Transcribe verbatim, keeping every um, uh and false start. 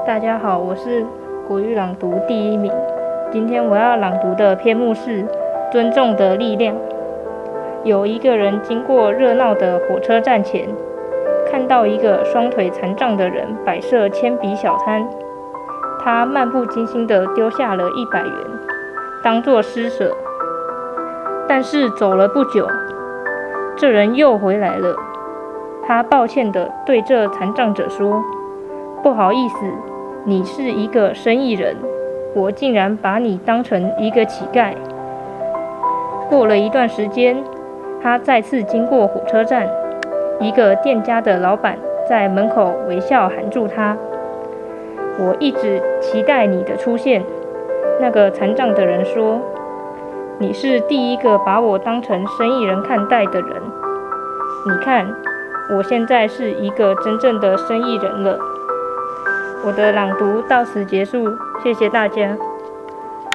大家好，我是国语朗读第一名。今天我要朗读的篇目是《尊重的力量》。有一个人经过热闹的火车站前，看到一个双腿残障的人摆设铅笔小摊，他漫不经心地丢下了一百元，当作施舍。但是走了不久，这人又回来了。他抱歉地对这残障者说：“不好意思，你是一个生意人，我竟然把你当成一个乞丐。”过了一段时间，他再次经过火车站，一个店家的老板在门口微笑喊住他：“我一直期待你的出现。”那个残障的人说：“你是第一个把我当成生意人看待的人。你看，我现在是一个真正的生意人了。”我的朗读到此结束，谢谢大家。